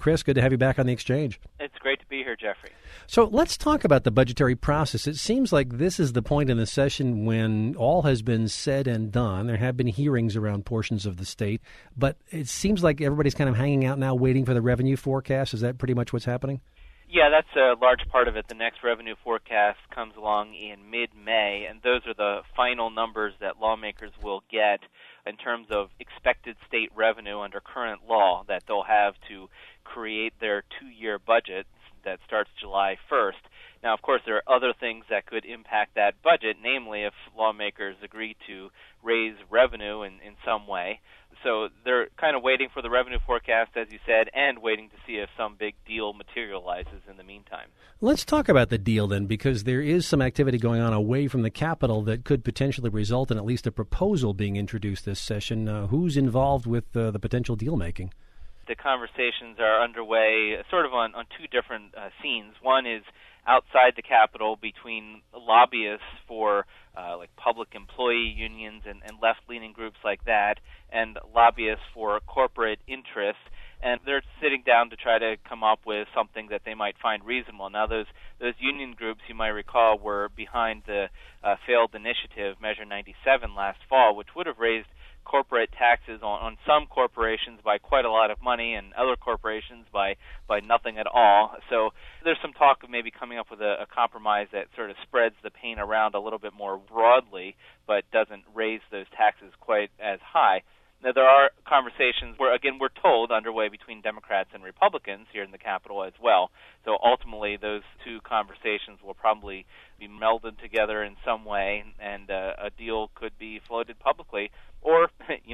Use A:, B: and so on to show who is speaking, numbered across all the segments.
A: Chris, good to have you back on the Exchange.
B: It's great to be here, Jeffrey.
A: So let's talk about the budgetary process. It seems like this is the point in the session when all has been said and done. There have been hearings around portions of the state, but it seems like everybody's kind of hanging out now waiting for the revenue forecast. Is that pretty much what's happening?
B: Yeah, that's a large part of it. The next revenue forecast comes along in mid-May, and those are the final numbers that lawmakers will get in terms of expected state revenue under current law that they'll have to create their two-year budget that starts July 1st. Now, of course, there are other things that could impact that budget, namely if lawmakers agree to raise revenue in some way. So they're kind of waiting for the revenue forecast, as you said, and waiting to see if some big deal materializes in the meantime.
A: Let's talk about the deal then, because there is some activity going on away from the Capitol that could potentially result in at least a proposal being introduced this session. Who's involved with the potential deal making?
B: The conversations are underway sort of on two different scenes. One is outside the Capitol between lobbyists for like public employee unions and left-leaning groups like that, and lobbyists for corporate interests. And they're sitting down to try to come up with something that they might find reasonable. Now, those union groups, you might recall, were behind the failed initiative, Measure 97, last fall, which would have raised corporate taxes on some corporations by quite a lot of money and other corporations by nothing at all. So there's some talk of maybe coming up with a compromise that sort of spreads the pain around a little bit more broadly, but doesn't raise those taxes quite as high. Now, there are conversations where, again, we're told underway between Democrats and Republicans here in the Capitol as well. So ultimately, those two conversations will probably be melded together in some way, and a deal could be floated publicly. Or,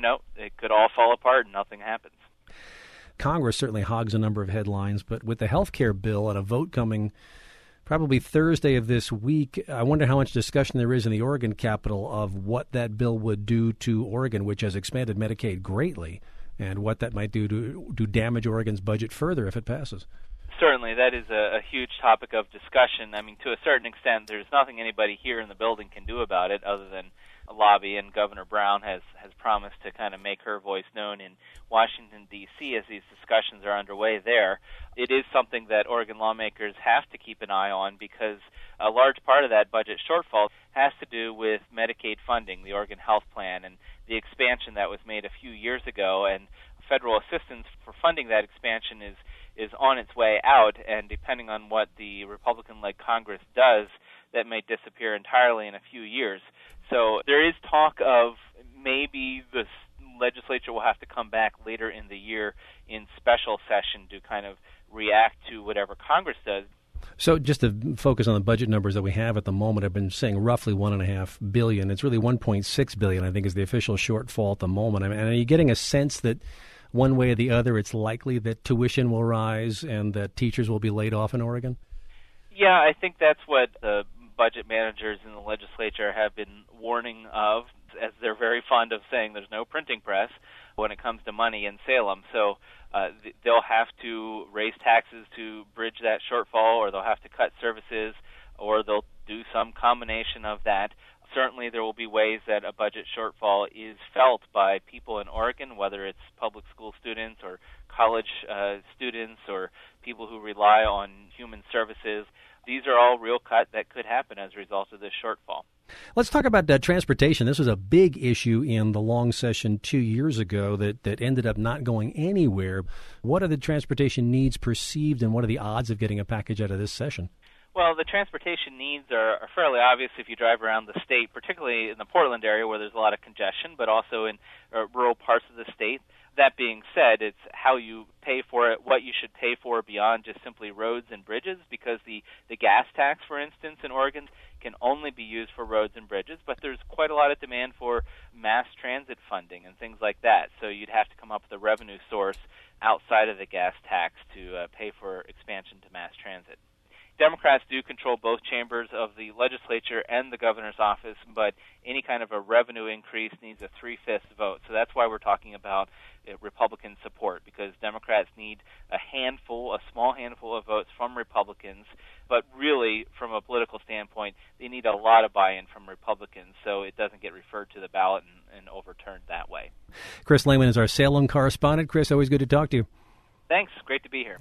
B: it could all fall apart and nothing happens.
A: Congress certainly hogs a number of headlines, but with the health care bill and a vote coming probably Thursday of this week, I wonder how much discussion there is in the Oregon Capitol of what that bill would do to Oregon, which has expanded Medicaid greatly, and what that might do to damage Oregon's budget further if it passes.
B: Certainly, that is a huge topic of discussion. I mean, to a certain extent, there's nothing anybody here in the building can do about it other than lobby, and Governor Brown has promised to kind of make her voice known in Washington, D.C. as these discussions are underway there. It is something that Oregon lawmakers have to keep an eye on because a large part of that budget shortfall has to do with Medicaid funding, the Oregon Health Plan, and the expansion that was made a few years ago, and federal assistance for funding that expansion is on its way out, and depending on what the Republican-led Congress does, that may disappear entirely in a few years. So there is talk of maybe the legislature will have to come back later in the year in special session to kind of react to whatever Congress does.
A: So just to focus on the budget numbers that we have at the moment, I've been saying roughly $1.5 billion. It's really $1.6 billion, I think, is the official shortfall at the moment. I mean, are you getting a sense that one way or the other it's likely that tuition will rise and that teachers will be laid off in Oregon?
B: Yeah, I think that's what the budget managers in the legislature have been warning of, as they're very fond of saying there's no printing press when it comes to money in Salem. So they'll have to raise taxes to bridge that shortfall, or they'll have to cut services, or they'll do some combination of that. Certainly there will be ways that a budget shortfall is felt by people in Oregon, whether it's public school students or college students or people who rely on human services. These are all real cuts that could happen as a result of this shortfall.
A: Let's talk about transportation. This was a big issue in the long session 2 years ago that ended up not going anywhere. What are the transportation needs perceived, and what are the odds of getting a package out of this session?
B: Well, the transportation needs are fairly obvious if you drive around the state, particularly in the Portland area where there's a lot of congestion, but also in rural parts of the state. That being said, it's how you pay for it, what you should pay for beyond just simply roads and bridges, because the gas tax, for instance, in Oregon can only be used for roads and bridges, but there's quite a lot of demand for mass transit funding and things like that. So you'd have to come up with a revenue source outside of the gas tax to pay for expansion to mass transit. Democrats do control both chambers of the legislature and the governor's office, but any kind of a revenue increase needs a 3/5 vote. So that's why we're talking about Republican support, because Democrats need a small handful of votes from Republicans, but really, from a political standpoint, they need a lot of buy-in from Republicans, so it doesn't get referred to the ballot and overturned that way.
A: Chris Lehman is our Salem correspondent. Chris, always good to talk to you.
B: Thanks. Great to be here.